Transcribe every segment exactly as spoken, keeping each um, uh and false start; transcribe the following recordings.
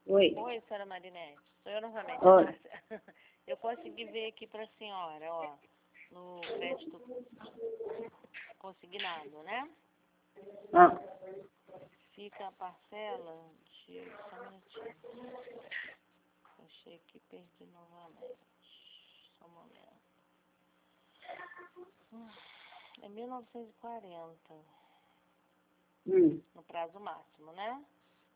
Oi. Oi, senhora Marinete. Sou eu novamente, Oi. Márcia. Eu consegui ver aqui para a senhora, ó, no crédito consignado, né? Ah, Fica a parcela de... Só um minutinho. Achei que perdi novamente. Só um momento. Hum, É mil novecentos e quarenta, hum. no prazo máximo, né?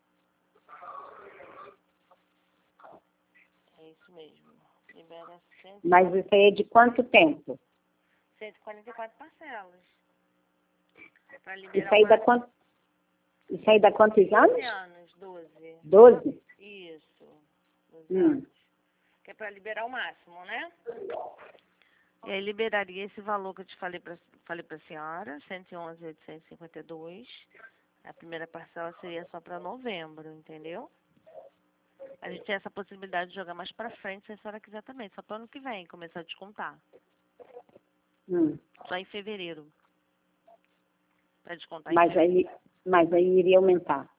É isso mesmo. Libera cento Mas isso aí é de quanto tempo? cento e quarenta e quatro parcelas. Para Isso liberar aí o dá máximo. quanto? Isso aí dá quantos anos? doze anos, doze. Doze? Isso, doze Hum. anos. Que é para liberar o máximo, né? E aí liberaria esse valor que eu te falei para falei a senhora, cento e onze mil oitocentos e cinquenta e dois. A primeira parcela seria só para novembro, entendeu? A gente tem essa possibilidade de jogar mais para frente, se a senhora quiser também. Só para ano que vem, começar a descontar. Hum. Só em fevereiro. Para descontar em Mas fevereiro. aí, mas aí iria aumentar.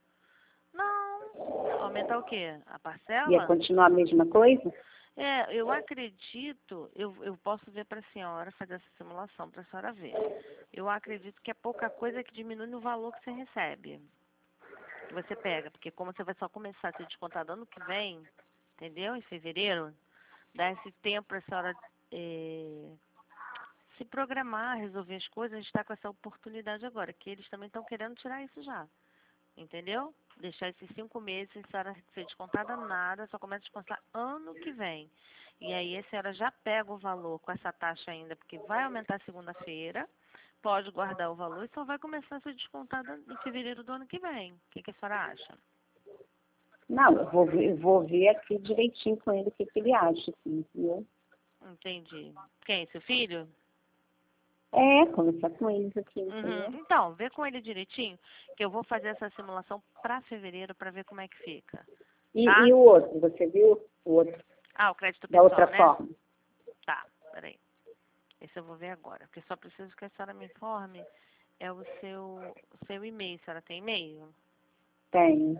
Não. Aumentar o quê? A Ia parcela? continuar a mesma coisa? É, eu acredito, eu, eu posso ver para a senhora, fazer essa simulação para a senhora ver. Eu acredito que é pouca coisa que diminui no valor que você recebe, que você pega, porque como você vai só começar a ser descontado ano que vem, entendeu? Em fevereiro, dá esse tempo para a senhora é, se programar, resolver as coisas. A gente está com essa oportunidade agora, que eles também estão querendo tirar isso já. Entendeu? Deixar esses cinco meses sem a senhora ser descontada nada, só começa a descontar ano que vem. E aí a senhora já pega o valor com essa taxa ainda, porque vai aumentar segunda-feira, pode guardar o valor e só vai começar a ser descontada em fevereiro do ano que vem. O que, que a senhora acha? Não, eu vou ver, eu vou ver aqui direitinho com ele o que, que ele acha, assim, entendeu? Entendi. Quem? Seu filho? É, conversar com eles aqui, Uhum. entendeu? Então, vê com ele direitinho, que eu vou fazer essa simulação para fevereiro para ver como é que fica. E, Tá? e o outro, você viu? O outro, Ah, o crédito da outra pessoal, né? forma. Tá, peraí. Esse eu vou ver agora, porque só preciso que a senhora me informe é o seu, o seu e-mail. A senhora tem e-mail? Tem.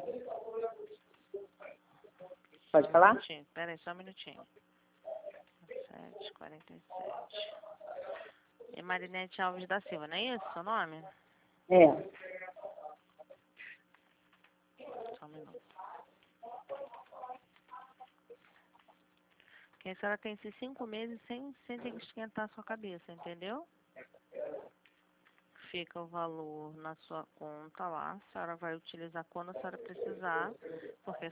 Pode Só um falar? minutinho, peraí, só um minutinho. sete quarenta e sete. É Marinete Alves da Silva, não é isso o seu nome? É. Só um minuto. Porque a senhora tem esses cinco meses sem, sem ter que esquentar a sua cabeça, entendeu? Fica o valor na sua conta lá, a senhora vai utilizar quando a senhora precisar, porque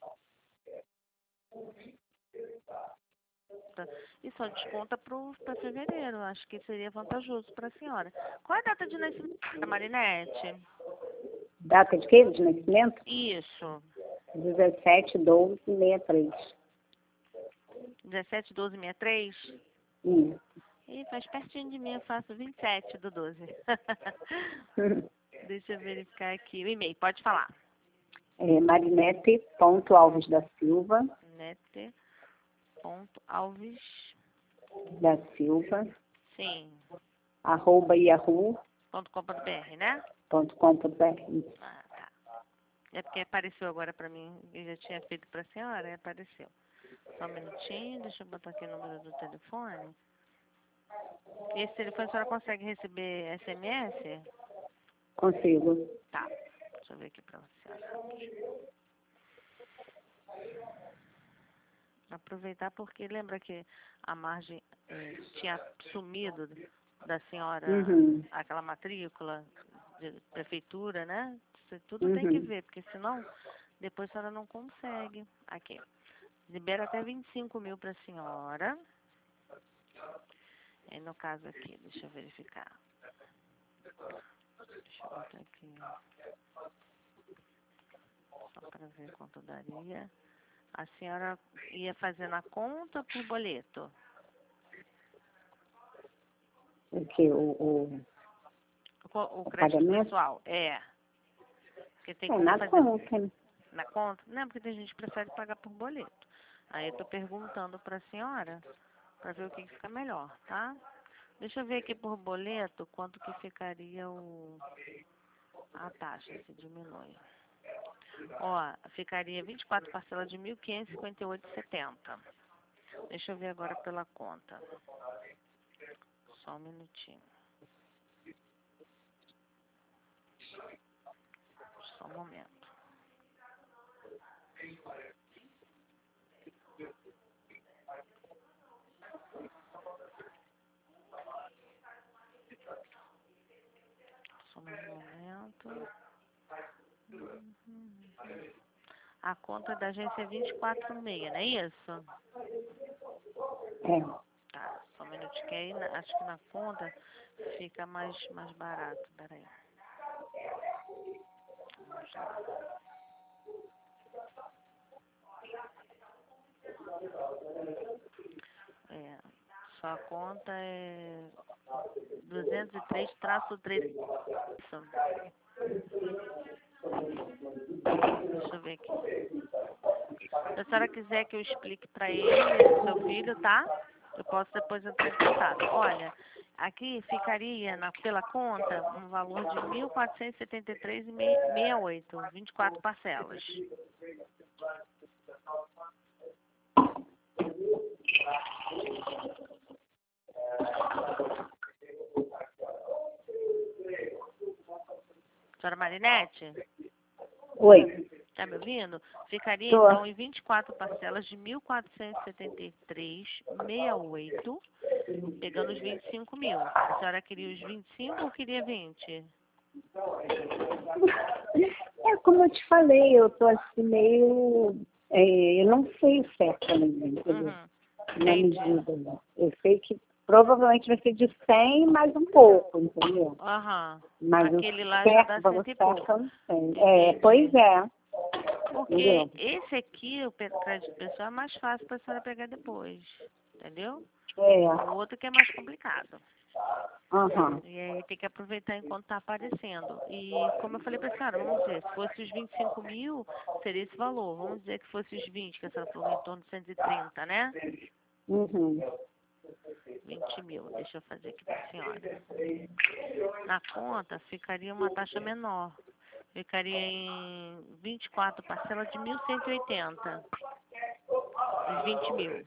e só desconta para fevereiro. Acho que seria vantajoso para a senhora. Qual é a data de nascimento, Marinete? Data de quê? De nascimento? Isso. dezessete, doze, sessenta e três. dezessete, doze, sessenta e três? Isso. Ih, faz pertinho de mim, eu faço vinte e sete do doze. Deixa eu verificar aqui. O e-mail, pode falar. É marinete.alves da Silva, Nete ponto Alves. da Silva, Sim. arroba yahoo Ponto com ponto br, né? ponto com ponto br. Ah, tá. É porque apareceu agora pra mim. Eu já tinha feito pra senhora, e apareceu. Só um minutinho, deixa eu botar aqui o número do telefone. Esse telefone a senhora consegue receber S M S? Consigo. Tá. Deixa eu ver aqui pra você. Aproveitar porque lembra que a margem eh, tinha sumido da senhora, Uhum. aquela matrícula de prefeitura, né? Isso tudo tem que Uhum. ver, porque senão depois a senhora não consegue. Aqui. Libera até vinte e cinco mil para a senhora. E no caso aqui, deixa eu verificar. Deixa eu botar aqui. Só para ver quanto daria. A senhora ia fazer na conta por boleto? O que? O, o, O, co- o o crédito pagamento? pessoal? É. Porque tem É, como na fazer conta. na conta? Não, porque tem gente que prefere pagar por boleto. Aí eu tô perguntando para a senhora para ver o que, que fica melhor, tá? Deixa eu ver aqui por boleto quanto que ficaria o, a taxa, se diminui. Ó, ficaria vinte e quatro parcelas de mil quinhentos e cinquenta e oito reais e setenta centavos. Deixa eu ver agora pela conta. Só um minutinho. Só um momento. Só mais um momento. A conta da agência é vinte e quatro e seis, não é isso? É. Tá, só um minutinho, que aí na- acho que na conta fica mais, mais barato. Peraí. Vamos lá. É, sua conta é duzentos e três traço três. Deixa eu ver aqui. Se a senhora quiser que eu explique para ele, seu filho, tá? Eu posso depois entrar em contato. Olha, aqui ficaria na, pela conta um valor de mil quatrocentos e setenta e três reais e sessenta e oito centavos, vinte e quatro parcelas. Senhora Marinete? Oi. Tá me ouvindo? Ficaria, Tô. então, em vinte e quatro parcelas de mil quatrocentos e setenta e três reais e sessenta e oito centavos, pegando os vinte e cinco mil. A senhora queria os vinte e cinco ou queria vinte? É como eu te falei, eu tô assim meio... é, eu não sei o certo ainda, entendeu? Uhum. Na Entendi. medida, né? Eu sei que provavelmente vai ser de cem mais um pouco, entendeu? Aham. Mas Aquele o lá já dá certo, valor cento e certo, pouco. eu não sei. É, Entendi. pois é, Porque entendeu? esse aqui, o pe- crédito pessoal, é mais fácil para a senhora pegar depois. Entendeu? É, O outro que é mais complicado. aham, E aí tem que aproveitar enquanto está aparecendo. E como eu falei para a senhora, vamos dizer, se fosse os vinte e cinco mil, seria esse valor. Vamos dizer que fosse os vinte, que a senhora falou em torno de cento e trinta, né? uhum. vinte mil. Deixa eu fazer aqui para a senhora. Na conta ficaria uma taxa menor. Ficaria em vinte e quatro parcelas de mil cento e oitenta. Os vinte mil.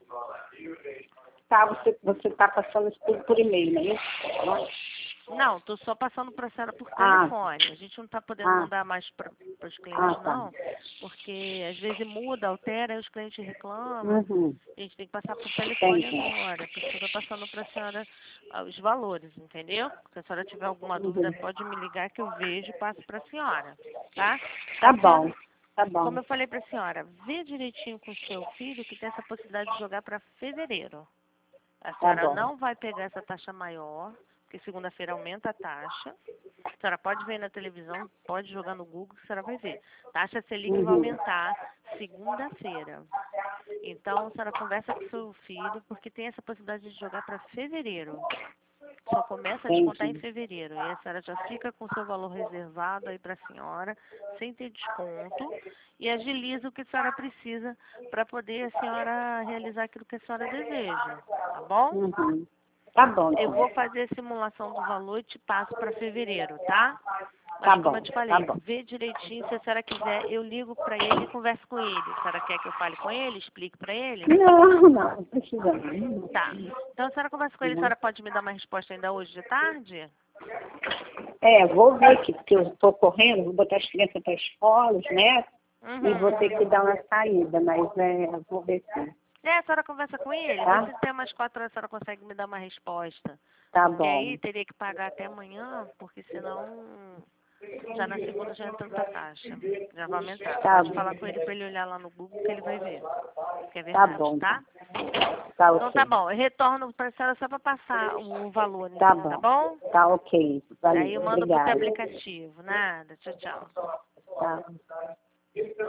Tá, você, você tá passando isso tudo por e-mail, não é isso? Não, tô só passando para a senhora por Ah, telefone. A gente não está podendo ah, mandar mais para os ah, clientes, tá. não, porque às vezes muda, altera, e os clientes reclamam. Uhum, A gente tem que passar por telefone entendi. agora. Por isso que eu estou passando para a senhora ah, os valores, entendeu? Se a senhora tiver alguma dúvida, Uhum. pode me ligar que eu vejo e passo para a senhora, tá? Tá Tá sendo, bom, tá bom. como eu falei para a senhora, vê direitinho com o seu filho que tem essa possibilidade de jogar para fevereiro. A Tá senhora bom. não vai pegar essa taxa maior, porque segunda-feira aumenta a taxa. A senhora pode ver na televisão, pode jogar no Google, que a senhora vai ver. Taxa Selic vai Uhum. aumentar segunda-feira. Então, a senhora conversa com o seu filho, porque tem essa possibilidade de jogar para fevereiro. Só começa a descontar em Entendi. fevereiro. E a senhora já fica com o seu valor reservado aí para a senhora, sem ter desconto, e agiliza o que a senhora precisa para poder a senhora realizar aquilo que a senhora deseja. Tá bom? Uhum. Tá bom, Eu então. vou fazer a simulação do valor e te passo para fevereiro, tá? Mas Tá como bom, eu te tá falei, bom. vê direitinho, se a senhora quiser, eu ligo para ele e converso com ele. A senhora quer que eu fale com ele, explique para ele? Não, não, não precisa não. Tá. Então a senhora conversa com ele, a Uhum. senhora pode me dar uma resposta ainda hoje de tarde? É, vou ver aqui, porque eu estou correndo, vou botar as crianças para a escola, os netos, e vou ter Uhum. que dar uma saída, mas é, vou ver sim. É, a senhora conversa com ele, Tá? vê se até umas quatro horas a senhora consegue me dar uma resposta. Tá Porque bom. aí teria que pagar até amanhã, porque senão já na segunda já entra outra taxa. Já vai aumentar. Tá Pode bom. falar com ele para ele olhar lá no Google que ele vai ver. Que é Tá verdade, bom, tá? então. Tá Então tá ok. bom, eu retorno para a senhora só para passar o valor Tá então, tá bom. bom? Tá ok. Aí eu Valeu, mando pro teu obrigada. aplicativo. Nada, tchau, tchau. Tá.